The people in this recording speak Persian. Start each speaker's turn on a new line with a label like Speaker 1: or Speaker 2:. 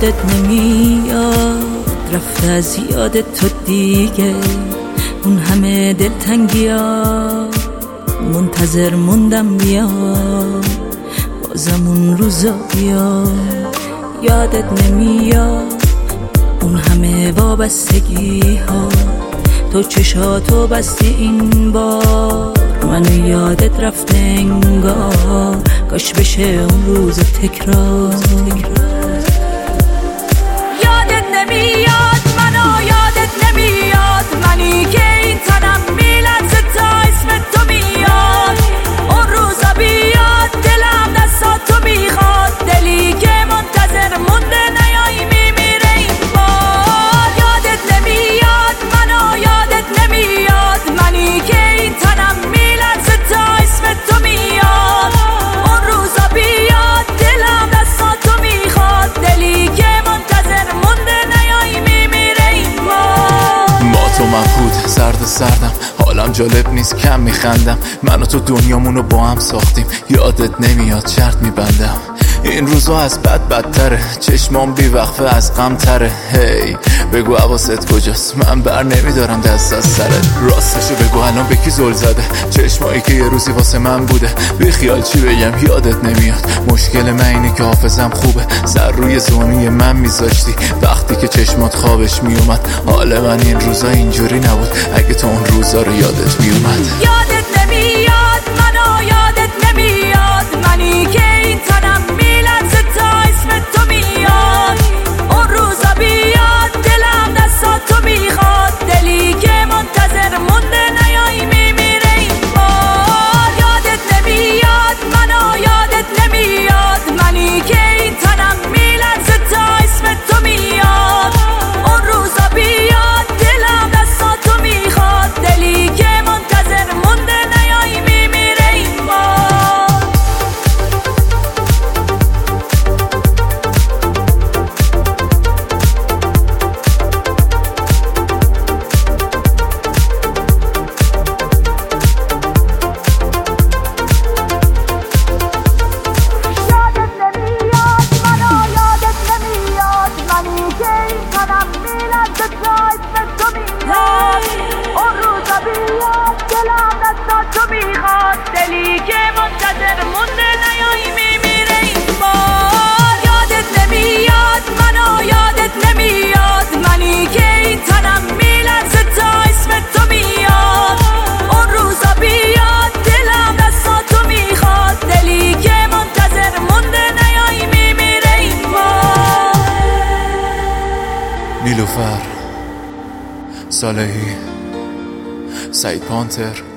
Speaker 1: یادت نمیاد رفته از یادت تو دیگه، اون همه دلتنگیا منتظر موندم بیاد، بازم اون روزا بیاد. یادت نمیاد اون همه وابستگی ها، تو چشاتو بستی این بار، منو یادت رفته انگار، کاش بشه اون روز تکرار. یادت نمیاد منو یادت نمیاد، منی که این تنم میلرزه تا اسم تو میاد، اون روزا بیاد دلم دستاتو میخواد، دلی که منتظر مونده نیایی میمیره این بار. یادت نمیاد منو یادت نمیاد، منی که این تنم میلرزه تا اسم تو میاد، اون روزا بیاد دلم دستاتو میخواد، دلی که منتظر مونده نیایی میمیره این بار.
Speaker 2: با تو مبهوت سردم، حالم جالب نیست کم میخندم، من و تو دنیامونو با هم ساختیم، یادت نمیاد شرط میبندم. این روزا از بدتره، چشمام بیوقفه از غم تره. هی بگو حواست کجاست، من بر نمیدارم دست از سرت. راستشو بگو الان به کی زل زده، چشمایی که یه روزی واسه من بوده. بی خیال چی بگم یادت نمیاد، مشکل من اینه که حافظم خوبه، سر روی زونی من میذاشتی وقتی که چشمات خوابش میومد. حال من این روزا اینجوری نبود اگه تو اون روزا رو یادت میومد.
Speaker 1: یادت نمیاد منو یادت نمیاد، منی که این تنم میلرزه تا اسم تو میاد، اون روزا بیاد دلم دستاتو میخواد، دلی که منتظر مونده نیایی میمیره این بار. یادت نمیاد منو یادت نمیاد، منی که این تنم میلرزه تا اسم تو میاد، اون روزا بیاد دلم دستاتو میخواد، دلی که منتظر مونده نیایی میمیره این بار. دلی که منتظر مونده نیایی میمیره این بار. یادت نمیاد منو یادت نمیاد، منی که این تنم میلرزه تا اسم تو میاد، اون روزا بیاد دلم دستاتو میخواد، دلی که منتظر مونده نیایی میمیره این بار.
Speaker 2: نیلوفر صالحی، سعید پانتر.